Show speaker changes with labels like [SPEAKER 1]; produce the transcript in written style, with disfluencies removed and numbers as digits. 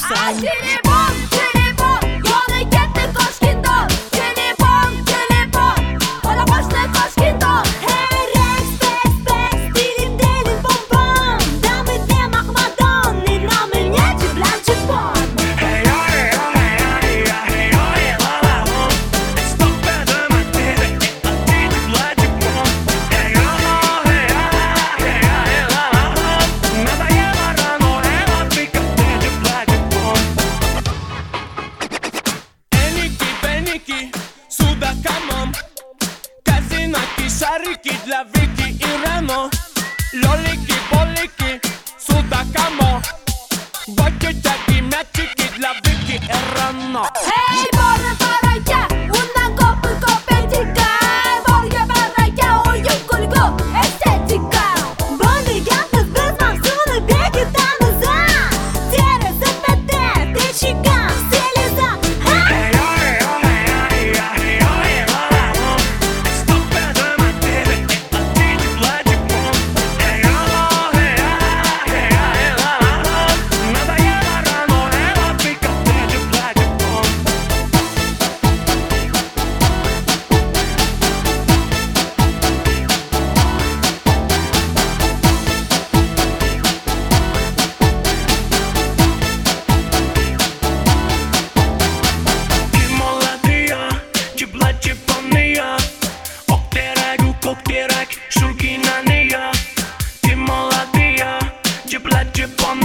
[SPEAKER 1] sen.
[SPEAKER 2] Telefon, telefon, yana ketdi Toshkentdan. Telefon, telefon, bola boshli Toshkentdan. Hey Rex, Bex, Bex, dilim dilim bom bom. Dami dem Ahmadon, ne nomi nechi bilan chipon.
[SPEAKER 3] Hey oh hey oh hey oh hey oh hey la la la. Stop better my baby, I did it like you want. Hey oh hey la la la. Надоело рано, пика did it like you want. Эники, беники, сюда камон. Казинаки, шарики для Вики и Рено. Лолики, болики, сюда камон. Бакетяки, мячики для Вики и Рено.
[SPEAKER 2] Hey borga baraka, undan ko'pi ko'petika. Borga baraka, o'yin kulgu, estetika. Bo'lgan qiz biz mavzuni bekitamiz. Deraza bitta, teshikdan seliza.
[SPEAKER 3] Hey oh hey oh hey oh hey la la la. Stop better my baby, I did it like you want. Hey oh hey la la la. Надоело рано, пика did it like you want. Ты молодая, теплая полная. Ок терагу, кок тераг, шурки на нее. Ты молодая, теплая полная.